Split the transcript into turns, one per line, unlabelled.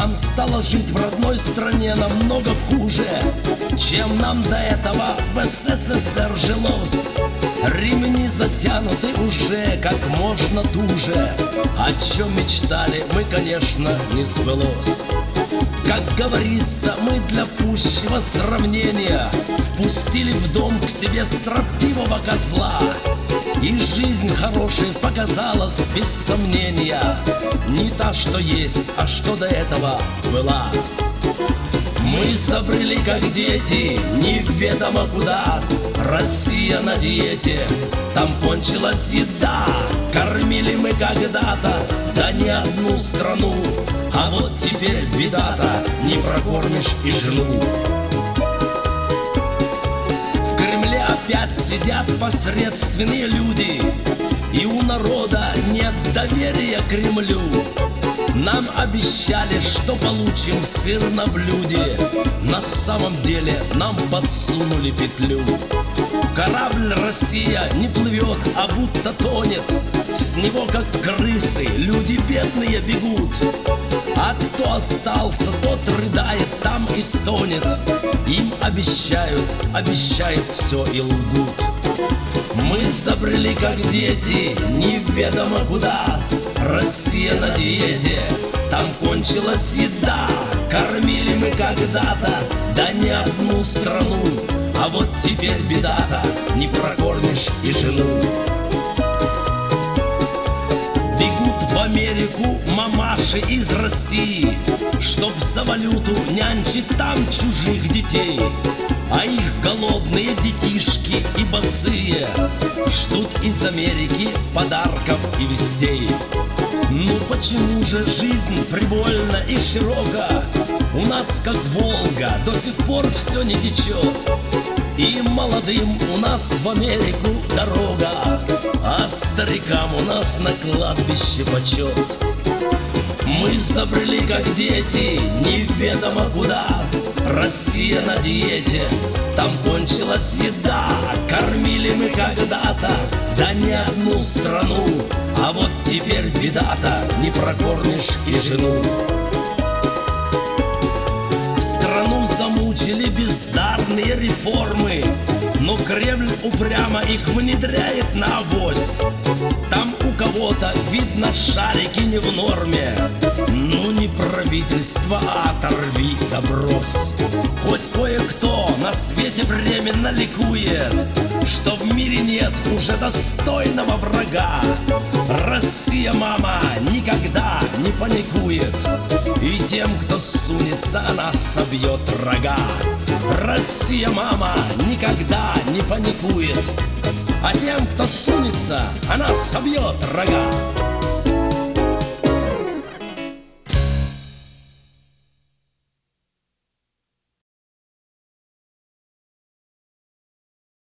Нам стало жить в родной стране намного хуже, чем нам до этого в СССР жилось. Ремни затянуты уже как можно туже. О чем мечтали мы, конечно, не сбылось. Как говорится, мы для пущего сравнения впустили в дом к себе строптивого козла. И жизнь хорошей показалась без сомнения не та, что есть, а что до этого была. Мы забрели, как дети, неведомо куда. Россия на диете, там кончилась еда. Кормили мы когда-то, да не одну страну. А вот теперь беда-то, не прокормишь и жену. В Кремле опять сидят посредственные люди, и у народа нет доверия к Кремлю. Нам обещали, что получим сыр на блюде. На самом деле нам подсунули петлю. Корабль «Россия» не плывет, а будто тонет. С него, как крысы, люди бедные бегут. А кто остался, тот рыдает, там и стонет. Им обещают, обещают все и лгут. Мы забрели, как дети, неведомо куда. Россия на диете, там кончилась еда. Кормили мы когда-то, да не одну страну. А вот теперь беда-то, не прокормишь и жену. Бегут в Америку мамаши из России, чтоб за валюту нянчить там чужих детей. А их голодные детишки и босые ждут из Америки подарков и вестей. Ну почему же жизнь привольна и широка? У нас как Волга до сих пор все не течет. И молодым у нас в Америку дорога, а старикам у нас на кладбище почет. Мы забрели, как дети, неведомо куда. Россия на диете, там кончилась еда. Кормили мы когда-то, да не одну страну. А вот теперь беда-то, не прокормишь и жену. Страну замучили бездарные реформы, но Кремль упрямо их внедряет на авось. Там у кого-то, видно, шарики не в норме. Ну не правительство, а оторви да брось. Хоть кое-кто на свете временно ликует, что в мире нет уже достойного врага. Россия, мама, никогда не паникует, и тем, кто сунется, она собьет рога. Россия, мама, никогда не паникует, а тем, кто сунется, она собьет рога.